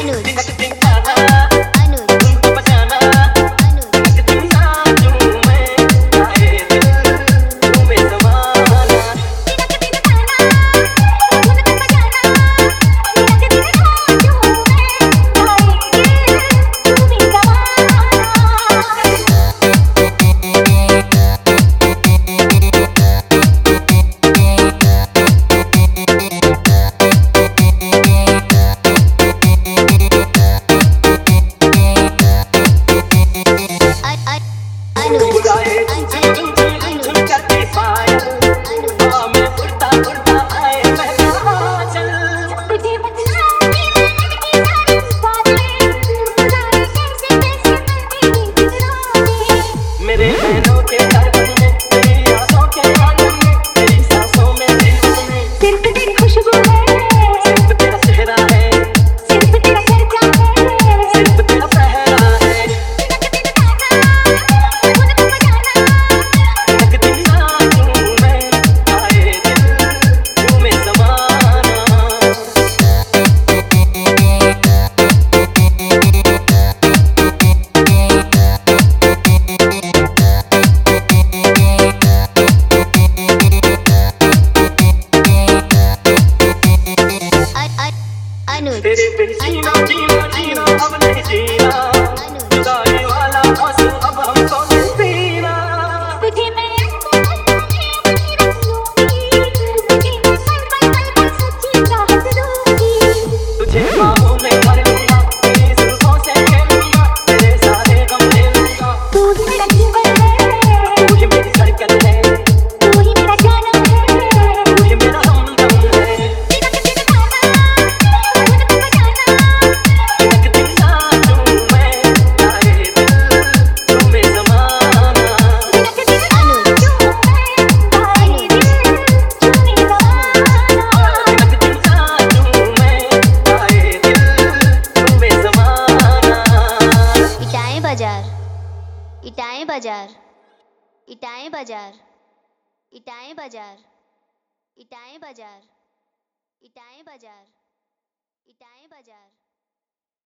तेरे बिन जीना जीना जीना अब नहीं जीना, जुदाई वाला आंसू अब हमको नहीं पीना। तुझे मैं सच्ची चाहत दूंगी, तुझे बाहों में भर लूंगा, तेरी जुल्फों से खेलूंगा, तेरे सारे गम ले लूंगा। तू ही मेरा जीवन है, तू ही मेरी धड़कन है, तू ही मेरा जानम है, तू ही मेरा हमदम है। इटाएं बाजार, इटाएं बाजार, इटाएं बाजार, इटाएं बाजार, इटाएं बाजार, इटाएं बाजार।